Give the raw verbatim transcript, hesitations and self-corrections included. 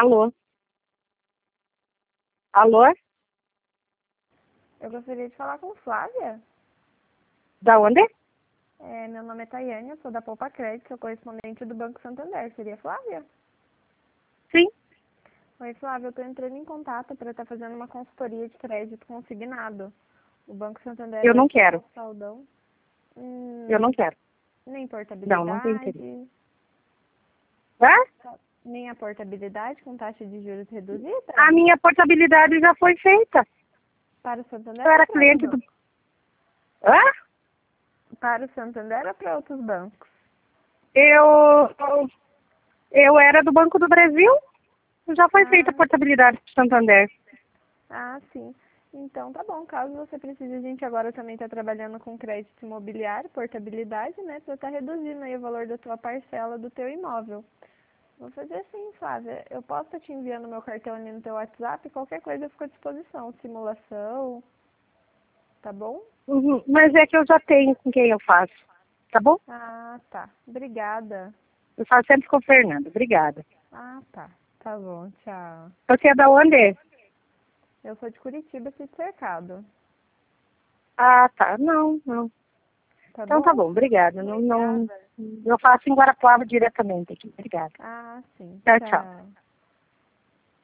Alô? Alô? Eu gostaria de falar com Flávia. Da onde? É, meu nome é Tayane, eu sou da Poupa Crédito, sou correspondente do Banco Santander. Seria Flávia? Sim. Oi, Flávia, eu estou entrando em contato para estar fazendo uma consultoria de crédito consignado. O Banco Santander Eu vai não ter quero. um saldão. Hum, Eu não quero. nem Não, não tenho interesse. portabilidade. Hã? Nem a portabilidade com taxa de juros reduzida? A minha portabilidade já foi feita. Para o Santander Eu ou era para outro cliente do... banco? Hã? Para o Santander ou para outros bancos? Eu... Eu era do Banco do Brasil. Já foi feita a Ah, portabilidade do Santander. ah, sim. Então tá bom, caso você precise, a gente agora também está trabalhando com crédito imobiliário, portabilidade, né? Para estar reduzindo aí o valor da tua parcela do teu imóvel. Vou fazer assim, Flávia. Eu posso estar te enviando meu cartão ali no teu WhatsApp, qualquer coisa eu fico à disposição. Simulação, tá bom? Uhum. Mas é que eu já tenho com quem eu faço. Tá bom? Ah, tá. Obrigada. Eu faço sempre com o Fernando. Obrigada. Ah, tá. Tá bom, tchau. Você é da onde? Eu sou de Curitiba, Sítio Cercado. Ah, tá. Não, não. Tá Então tá bom? bom. Obrigada. Não, não... Obrigada. Eu faço em Guarapuava diretamente aqui. Obrigada. Ah, sim. Tchau, tchau. Tchau.